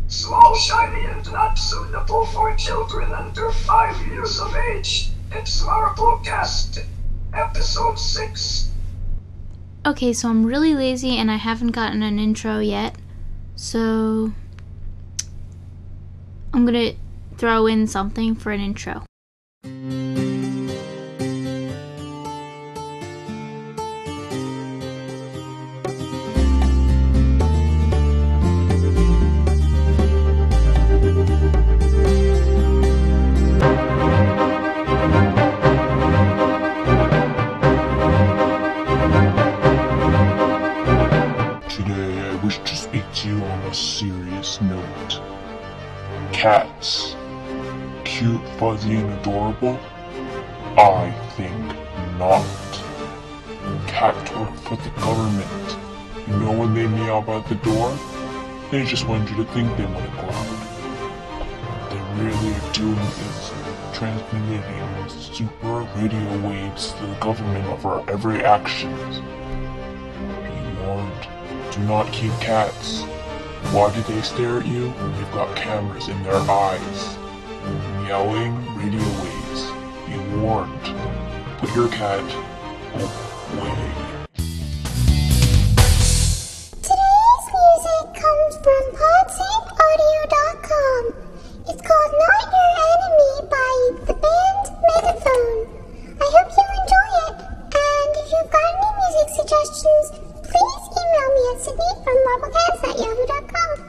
Small, shiny, and not suitable for children under 5 years of age. It's Marvelcast, Episode 6. Okay, so I'm really lazy and I haven't gotten an intro yet. So I'm gonna throw in something for an intro. Serious note. Cats. Cute, fuzzy, and adorable? I think not. Cats work for the government. You know when they meow by the door? They just want you to think they want to go out. What they really are doing is transmitting super radio waves to the government of our every actions. Be warned, do not keep cats. Why do they stare at you? They've got cameras in their eyes. Meowing radio waves. Be warned. Put your cat away. Today's music comes from PodSync.audio.com. It's called Not Your Enemy by the band Megaphone. I hope you enjoy it. And if you've got any music suggestions, please email me at Sydney from Marvelcast@yahoo.com.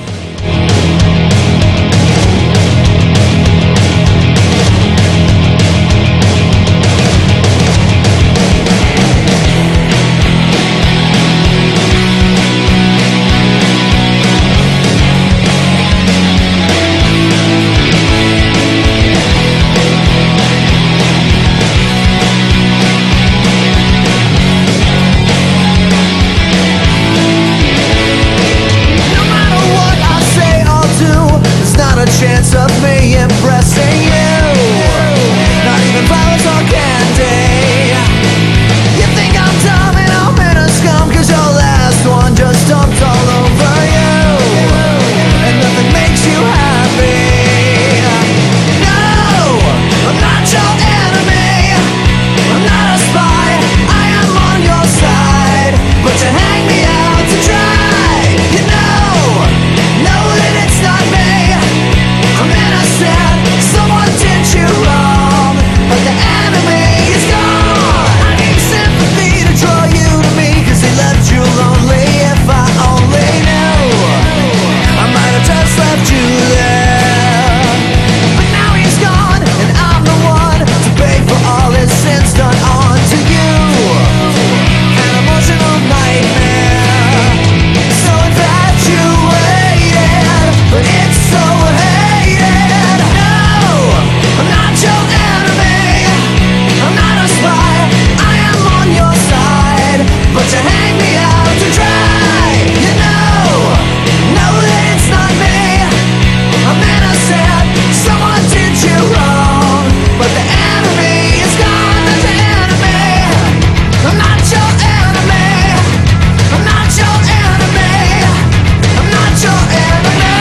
Chance of me impressing you. Not even flowers or candy. You think I'm dumb and I'm in a scum, cause your last one just dumped all over you. And nothing makes you happy. No, I'm not your enemy. I'm not a spy. I am on your side. But you hang me out to dry. You know that it's not me. I'm innocent, someone did you wrong, but the enemy is gone. I need sympathy to draw you to me, cause they left you lonely. If I only knew, I might have just left you there. But now he's gone, and I'm the one to pay for all his sins done on to you. An emotional nightmare, so infatuated, but it's so hated. I'm not your enemy, I'm not a spy, I am on your side, but you hang me out to dry. You know that it's not me, I'm innocent, someone did you wrong, but the enemy is gone. That's the enemy. I'm not your enemy, I'm not your enemy, I'm not your enemy.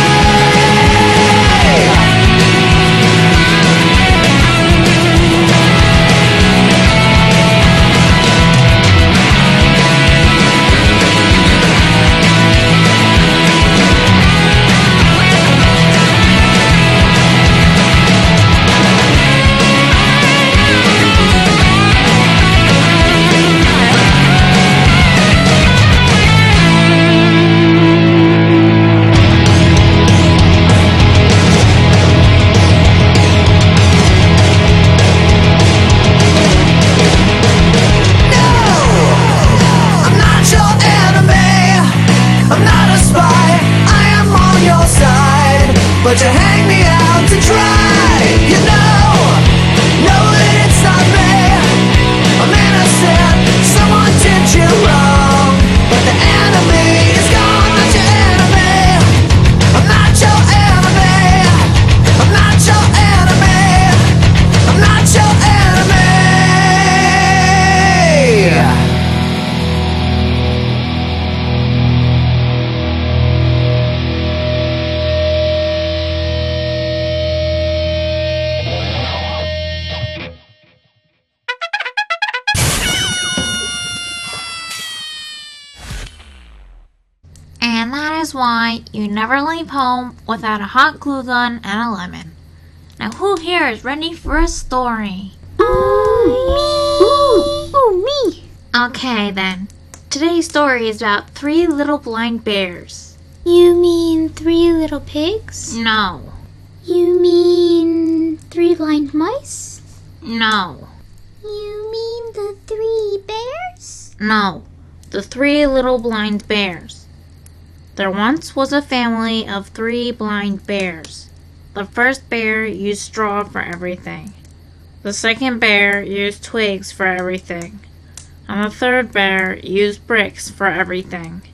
But you hang me out to dry. You know that it's not me. I'm innocent, someone did you wrong, but the enemy is gone. Not your enemy, I'm not your enemy, I'm not your enemy, I'm not your enemy. say you never leave home without a hot glue gun and a lemon. Now who here is ready for a story? Me! Okay then. Today's story is about 3 little blind bears. You mean 3 little pigs? No. You mean 3 blind mice? No. You mean the 3 bears? No. The 3 little blind bears. There once was a family of 3 blind bears. The first bear used straw for everything. The second bear used twigs for everything. And the third bear used bricks for everything.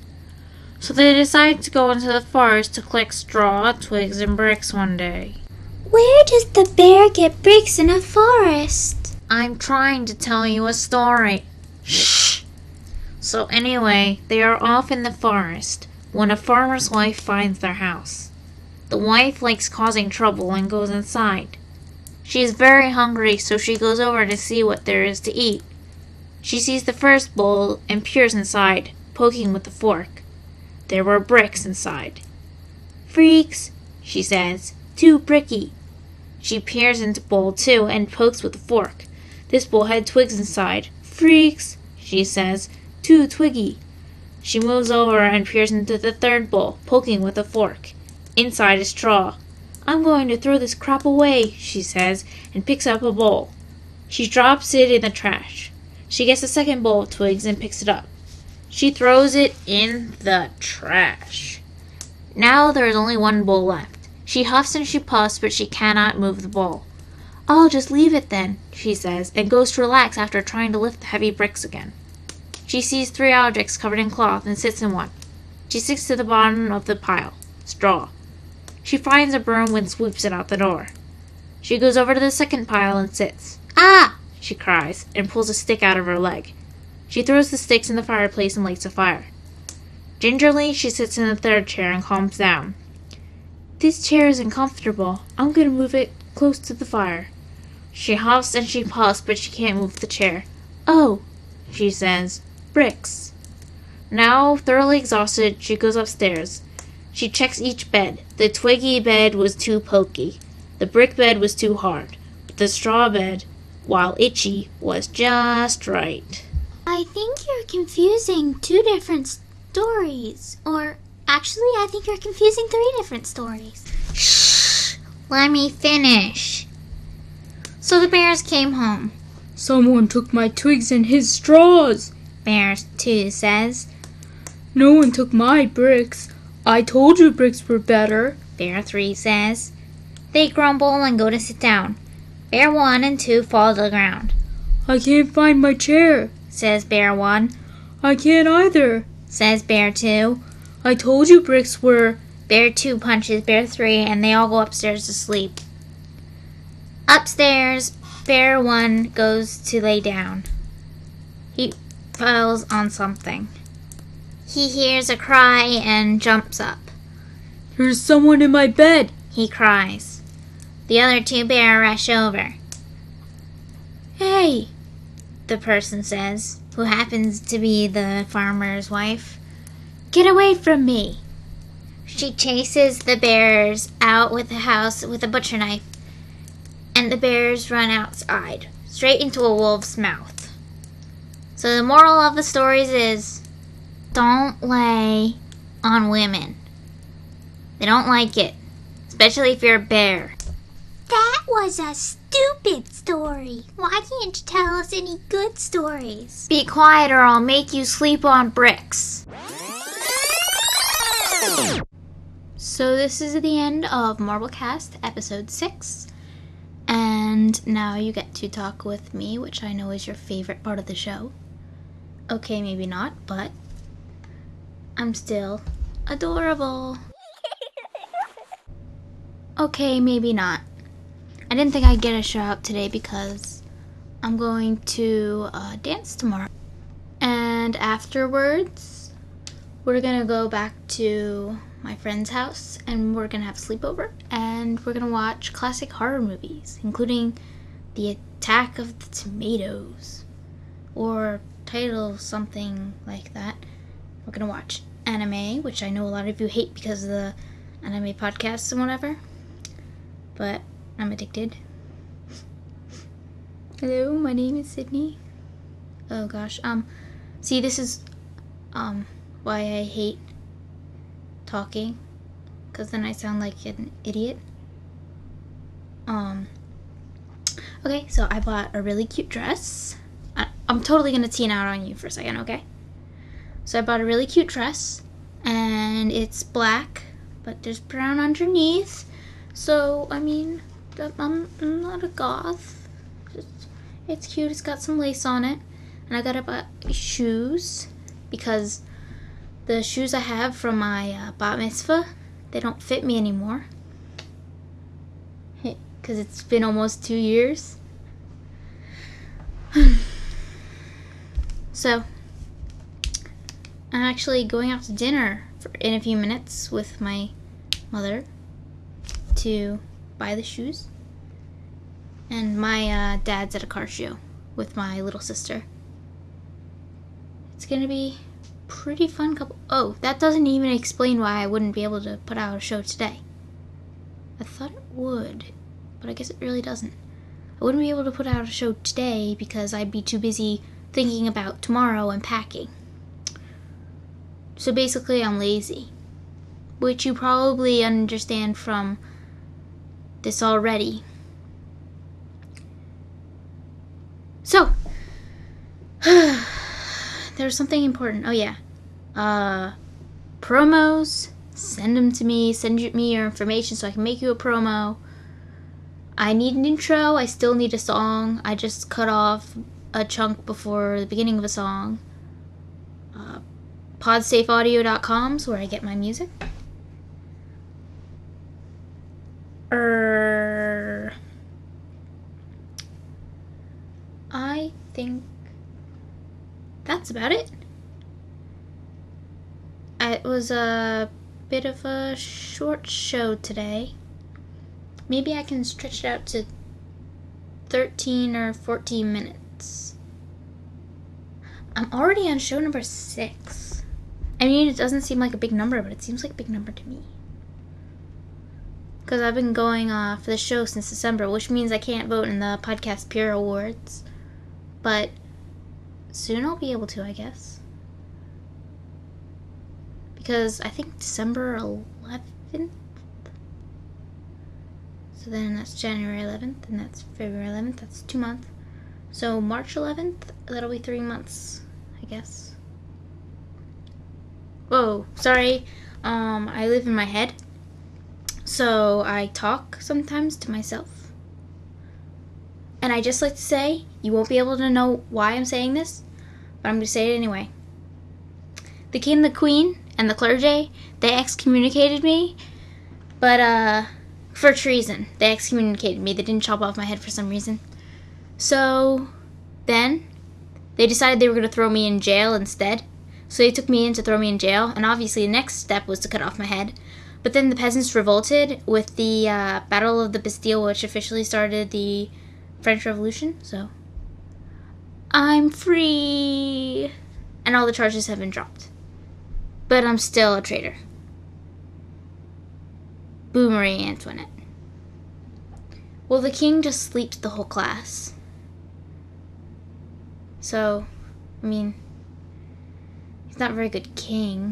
So they decided to go into the forest to collect straw, twigs, and bricks one day. Where does the bear get bricks in a forest? I'm trying to tell you a story. Shh! So anyway, they are off in the forest when a farmer's wife finds their house. The wife likes causing trouble and goes inside. She is very hungry, so she goes over to see what there is to eat. She sees the first bowl and peers inside, poking with a fork. There were bricks inside. "Freaks," she says, "too bricky." She peers into bowl 2 and pokes with a fork. This bowl had twigs inside. "Freaks," she says, "too twiggy." She moves over and peers into the third bowl, poking with a fork. Inside is straw. "I'm going to throw this crap away," she says, and picks up a bowl. She drops it in the trash. She gets a second bowl of twigs and picks it up. She throws it in the trash. Now there is only 1 bowl left. She huffs and she puffs, but she cannot move the bowl. "I'll just leave it then," she says, and goes to relax after trying to lift the heavy bricks again. She sees 3 objects covered in cloth and sits in one. She sticks to the bottom of the pile. Straw. She finds a broom and sweeps it out the door. She goes over to the second pile and sits. "Ah!" she cries, and pulls a stick out of her leg. She throws the sticks in the fireplace and lights a fire. Gingerly, she sits in the third chair and calms down. "This chair isn't comfortable. I'm going to move it close to the fire." She huffs and she puffs, but she can't move the chair. "Oh," she says, "bricks." Now, thoroughly exhausted, she goes upstairs. She checks each bed. The twiggy bed was too pokey. The brick bed was too hard. But the straw bed, while itchy, was just right. I think you're confusing 2 different stories. Or, actually, I think you're confusing 3 different stories. Shh! Let me finish. So the bears came home. "Someone took my twigs and his straws," Bear 2 says. "No one took my bricks. I told you bricks were better." Bear 3 says. They grumble and go to sit down. Bear 1 and 2 fall to the ground. "I can't find my chair," Says Bear 1. "I can't either." Says Bear 2. "I told you bricks were..." Bear 2 punches Bear 3 and they all go upstairs to sleep. Upstairs, Bear 1 goes to lay down. He falls on something. He hears a cry and jumps up. "There's someone in my bed." He cries. The other 2 bears rush over. Hey! The person says, who happens to be the farmer's wife. Get away from me! She chases the bears out with the house with a butcher knife, and the bears run outside, straight into a wolf's mouth. So the moral of the stories is, don't lay on women. They don't like it, especially if you're a bear. That was a stupid story. Why can't you tell us any good stories? Be quiet or I'll make you sleep on bricks. So this is the end of Marblecast episode 6. And now you get to talk with me, which I know is your favorite part of the show. Okay, maybe not, but I'm still adorable. Okay, maybe not. I didn't think I'd get a shout out today because I'm going to dance tomorrow. And afterwards, we're gonna go back to my friend's house and we're gonna have a sleepover and we're gonna watch classic horror movies, including The Attack of the Tomatoes or title something like that. We're gonna watch. anime, which I know a lot of you hate because of the anime podcasts and whatever. But I'm addicted. Hello, my name is Sydney. Oh gosh. See, this is why I hate talking, because then I sound like an idiot. Okay, so I bought a really cute dress. I'm totally gonna teen out on you for a second, okay? So I bought a really cute dress, and it's black, but there's brown underneath. So, I mean, I'm not a goth. It's cute, it's got some lace on it. And I gotta buy shoes, because the shoes I have from my bat mitzvah, they don't fit me anymore. Because it's been almost 2 years. So, I'm actually going out to dinner in a few minutes with my mother to buy the shoes. And my dad's at a car show with my little sister. It's gonna be pretty fun couple. Oh, that doesn't even explain why I wouldn't be able to put out a show today. I thought it would, but I guess it really doesn't. I wouldn't be able to put out a show today because I'd be too busy thinking about tomorrow and packing. So basically, I'm lazy, which you probably understand from this already. So, there's something important. Oh yeah, promos. Send them to me. Send me your information so I can make you a promo. I need an intro. I still need a song. I just cut off a chunk before the beginning of a song. Podsafeaudio.com is where I get my music. I think that's about it. It was a bit of a short show today. Maybe I can stretch it out to 13 or 14 minutes. I'm already on show number 6. I mean, it doesn't seem like a big number, but it seems like a big number to me. Because I've been going for the show since December, which means I can't vote in the Podcast Peer Awards. But soon I'll be able to, I guess. Because I think December 11th. So then that's January 11th, and that's February 11th. That's 2 months. So March 11th, that'll be 3 months, I guess. Whoa, sorry. I live in my head. So I talk sometimes to myself. And I just like to say, you won't be able to know why I'm saying this, but I'm going to say it anyway. The king, the queen, and the clergy, they excommunicated me, but for treason. They excommunicated me. They didn't chop off my head for some reason. So then they decided they were going to throw me in jail instead. So they took me in to throw me in jail, and obviously the next step was to cut off my head. But then the peasants revolted with the Battle of the Bastille, which officially started the French Revolution. So I'm free, and all the charges have been dropped. But I'm still a traitor. Boo, Marie Antoinette. Well, the king just sleeps the whole class. So, I mean, he's not a very good king.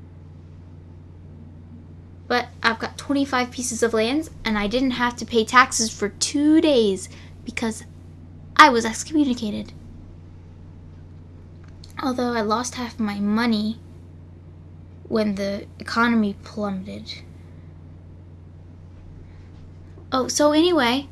But I've got 25 pieces of land, and I didn't have to pay taxes for 2 days because I was excommunicated. Although I lost half of my money when the economy plummeted. Oh, so anyway,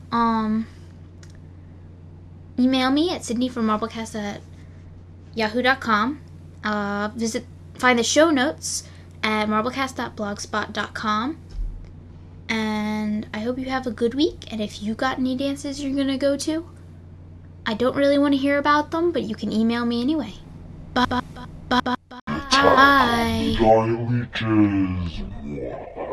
email me at sydneyfrommarblecast@yahoo.com. Find the show notes at marblecast.blogspot.com. And I hope you have a good week. And if you got any dances you're gonna go to, I don't really want to hear about them, but you can email me anyway. Bye. Time to die leeches.